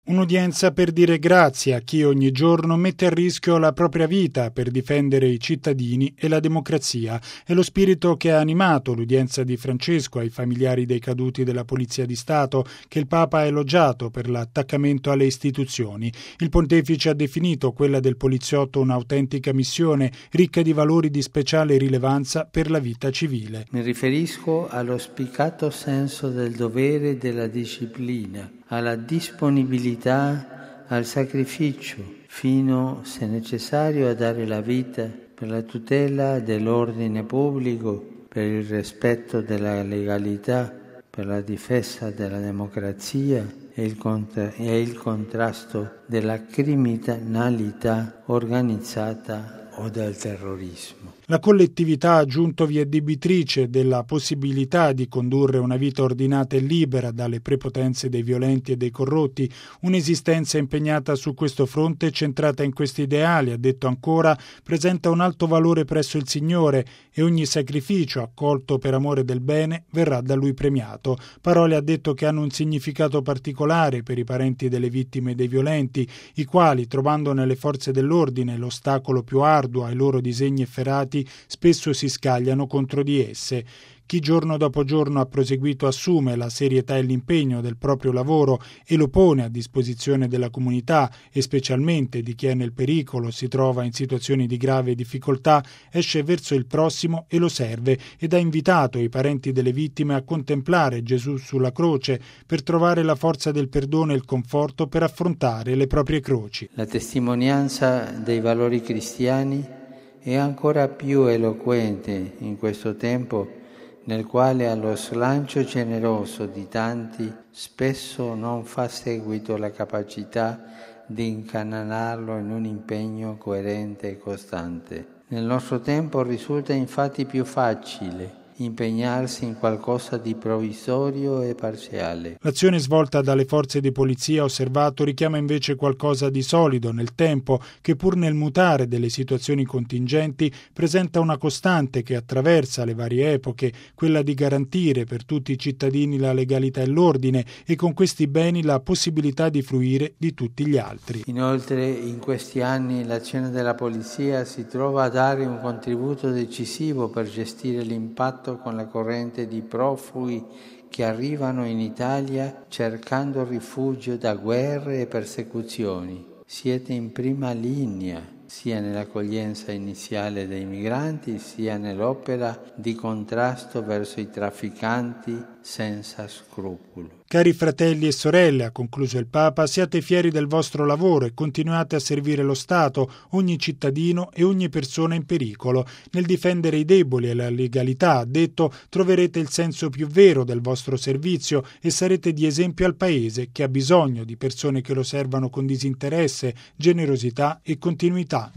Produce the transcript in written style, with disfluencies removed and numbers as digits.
Un'udienza per dire grazie a chi ogni giorno mette a rischio la propria vita per difendere i cittadini e la democrazia. È lo spirito che ha animato l'udienza di Francesco ai familiari dei caduti della Polizia di Stato, che il Papa ha elogiato per l'attaccamento alle istituzioni. Il pontefice ha definito quella del poliziotto un'autentica missione, ricca di valori di speciale rilevanza per la vita civile. Mi riferisco allo spiccato senso del dovere e della disciplina, alla disponibilità al sacrificio, fino, se necessario, a dare la vita per la tutela dell'ordine pubblico, per il rispetto della legalità, per la difesa della democrazia e il contrasto della criminalità organizzata o del terrorismo. La collettività ha aggiunto vi è debitrice della possibilità di condurre una vita ordinata e libera dalle prepotenze dei violenti e dei corrotti, un'esistenza impegnata su questo fronte e centrata in questi ideali, ha detto ancora, presenta un alto valore presso il Signore e ogni sacrificio accolto per amore del bene verrà da Lui premiato. Parole, ha detto, che hanno un significato particolare per i parenti delle vittime dei violenti, i quali, trovando nelle forze dell'ordine l'ostacolo più arduo ai loro disegni efferati, spesso si scagliano contro di esse. Chi giorno dopo giorno ha proseguito assume la serietà e l'impegno del proprio lavoro e lo pone a disposizione della comunità e specialmente di chi è nel pericolo, si trova in situazioni di grave difficoltà, esce verso il prossimo e lo serve, ed ha invitato i parenti delle vittime a contemplare Gesù sulla croce per trovare la forza del perdono e il conforto per affrontare le proprie croci. La testimonianza dei valori cristiani è ancora più eloquente in questo tempo nel quale allo slancio generoso di tanti spesso non fa seguito la capacità di incanalarlo in un impegno coerente e costante. Nel nostro tempo risulta infatti più facile impegnarsi in qualcosa di provvisorio e parziale. L'azione svolta dalle forze di polizia, osservato, richiama invece qualcosa di solido nel tempo, che pur nel mutare delle situazioni contingenti presenta una costante che attraversa le varie epoche, quella di garantire per tutti i cittadini la legalità e l'ordine e con questi beni la possibilità di fruire di tutti gli altri. Inoltre, in questi anni l'azione della polizia si trova a dare un contributo decisivo per gestire l'impatto con la corrente di profughi che arrivano in Italia cercando rifugio da guerre e persecuzioni. Siete in prima linea sia nell'accoglienza iniziale dei migranti sia nell'opera di contrasto verso i trafficanti senza scrupolo. Cari fratelli e sorelle, ha concluso il Papa, siate fieri del vostro lavoro e continuate a servire lo Stato, ogni cittadino e ogni persona in pericolo. Nel difendere i deboli e la legalità, ha detto, troverete il senso più vero del vostro servizio e sarete di esempio al Paese, che ha bisogno di persone che lo servano con disinteresse, generosità e continuità.